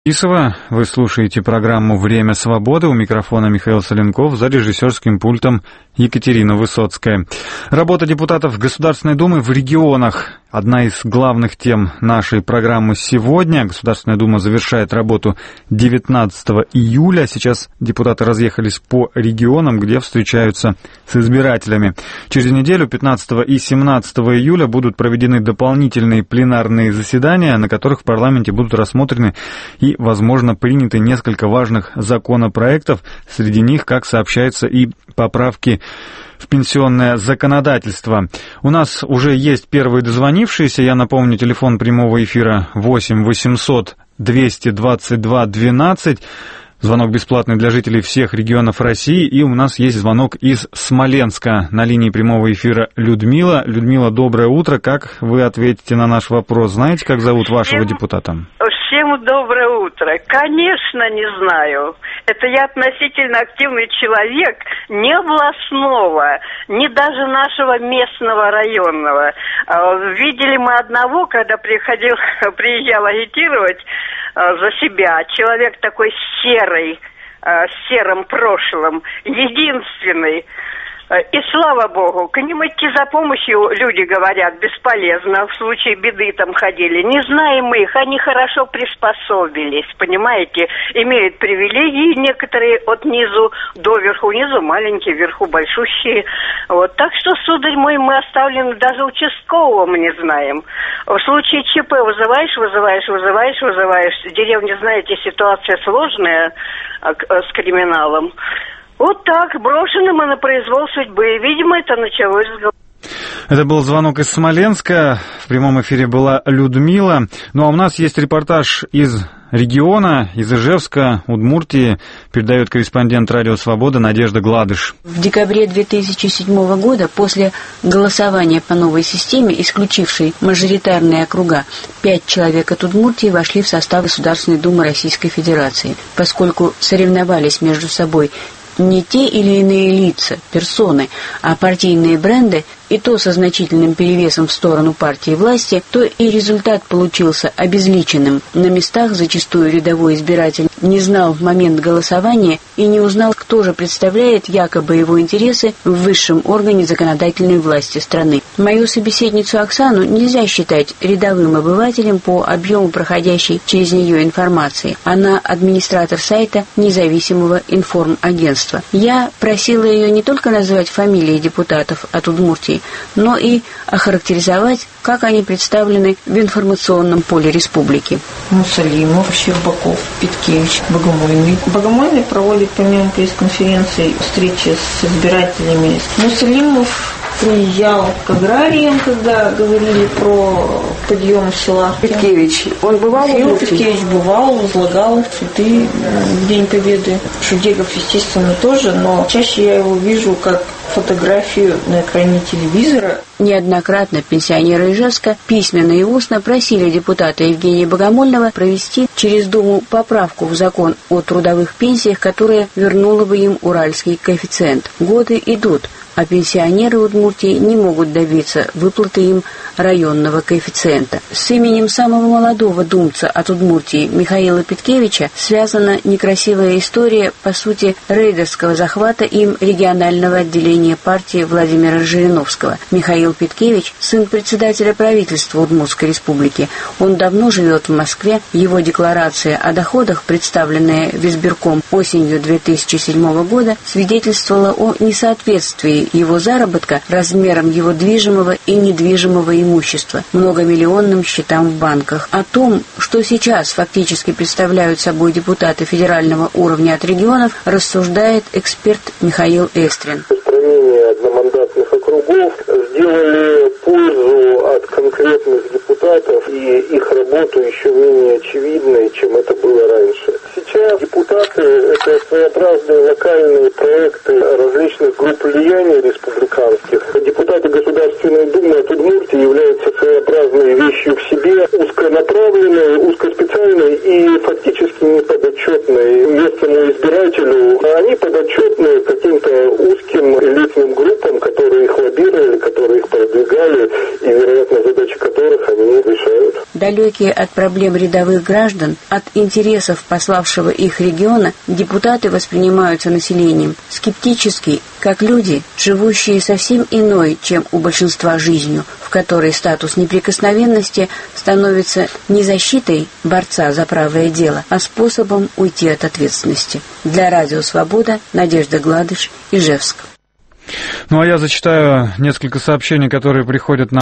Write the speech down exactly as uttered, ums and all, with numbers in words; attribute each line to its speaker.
Speaker 1: Исова. Вы слушаете программу «Время свободы». У микрофона Михаил Соленков, за режиссерским пультом Екатерина Высоцкая. Работа депутатов Государственной Думы в регионах – одна из главных тем нашей программы сегодня. Государственная Дума завершает работу девятнадцатого июля. Сейчас депутаты разъехались по регионам, где встречаются с избирателями. Через неделю, пятнадцатого и семнадцатого июля, будут проведены дополнительные пленарные заседания, на которых в парламенте будут рассмотрены и, возможно, приняты несколько важных законопроектов. Среди них, как сообщается, и поправки в пенсионное законодательство. У нас уже есть первые дозвонившиеся. Я напомню, телефон прямого эфира восемь восемьсот двести двадцать два двенадцать. Звонок бесплатный для жителей всех регионов России. И у нас есть звонок из Смоленска. На линии прямого эфира Людмила. Людмила, доброе утро. Как вы ответите на наш вопрос? Знаете, как зовут вашего
Speaker 2: Всем...
Speaker 1: депутата?
Speaker 2: Всем доброе утро. Конечно, не знаю. Это я относительно активный человек, не областного, не даже нашего местного районного. Видели мы одного, когда приходил, приезжал агитировать за себя. Человек такой серый, с серым прошлым, единственный. И слава богу, к ним идти за помощью, люди говорят, бесполезно, в случае беды там ходили. Не знаем мы их, они хорошо приспособились, понимаете, имеют привилегии некоторые от низу до верху, низу маленькие, вверху большущие. Вот. Так что, сударь мой, мы оставлены, даже участкового мы не знаем. В случае ЧП вызываешь, вызываешь, вызываешь, вызываешь. В деревне, знаете, ситуация сложная с криминалом. Вот так, брошены мы на произвол судьбы. И, видимо, это началось с головы.
Speaker 1: Это был звонок из Смоленска. В прямом эфире была Людмила. Ну, а у нас есть репортаж из региона, из Ижевска, Удмуртии. Передает корреспондент «Радио Свобода» Надежда Гладыш.
Speaker 3: В декабре две тысячи седьмого года, после голосования по новой системе, исключившей мажоритарные округа, пять человек от Удмуртии вошли в состав Государственной Думы Российской Федерации. Поскольку соревновались между собой не те или иные лица, персоны, а партийные бренды, и то со значительным перевесом в сторону партии власти, то и результат получился обезличенным. На местах зачастую рядовой избиратель не знал в момент голосования и не узнал, кто же представляет якобы его интересы в высшем органе законодательной власти страны. Мою собеседницу Оксану нельзя считать рядовым обывателем по объему проходящей через нее информации. Она администратор сайта независимого информагентства. Я просила ее не только назвать фамилии депутатов от Удмуртии, но и охарактеризовать, как они представлены в информационном поле республики.
Speaker 4: Мусалимов, Щербаков, Питкевич, Богомольный. Богомольный проводит помимо пресс-конференций встречи с избирателями. Мусалимов приезжал к аграриям, когда говорили про подъем села.
Speaker 3: Питкевич, он бывал?
Speaker 4: Михаил Питкевич бывал, возлагал цветы в День Победы. Шудегов, естественно, тоже, но чаще я его вижу как фотографию на экране телевизора.
Speaker 3: Неоднократно пенсионеры Ижевска письменно и устно просили депутата Евгения Богомольного провести через Думу поправку в закон о трудовых пенсиях, которая вернула бы им уральский коэффициент. Годы идут, а пенсионеры Удмуртии не могут добиться выплаты им районного коэффициента. С именем самого молодого думца от Удмуртии Михаила Питкевича связана некрасивая история, по сути, рейдерского захвата им регионального отделения партии Владимира Жириновского. Михаил Питкевич – сын председателя правительства Удмуртской республики. Он давно живет в Москве. Его декларация о доходах, представленная в избирком осенью две тысячи седьмого года, свидетельствовала о несоответствии его заработка размерам его движимого и недвижимого имущества, многомиллионным счетам в банках. О том, что сейчас фактически представляют собой депутаты федерального уровня от регионов, рассуждает эксперт Михаил Эстрин.
Speaker 5: Устранение одномандатных округов сделали пользу от конкретных депутатов, и их работу еще менее очевидной, чем это было раньше. Сейчас депутаты – это своеобразные локальные проекты различных групп влияния республиканских. Депутаты Государственной Думы от Удмуртии являются своеобразной вещью в себе, узконаправленной, узкоспециальной и фактически неподотчетной местному избирателю. Они подотчетны каким-то узким элитным группам, которые их лоббировали, которые их продвигали, и, вероятно, задачи которых они решают.
Speaker 3: Далекий далекие от проблем рядовых граждан, от интересов пославшего их региона, депутаты воспринимаются населением скептически, как люди, живущие совсем иной, чем у большинства жизнью, в которой статус неприкосновенности становится не защитой борца за правое дело, а способом уйти от ответственности. Для Радио Свобода Надежда Гладыш, Ижевск.
Speaker 1: Ну а я зачитаю несколько сообщений, которые приходят на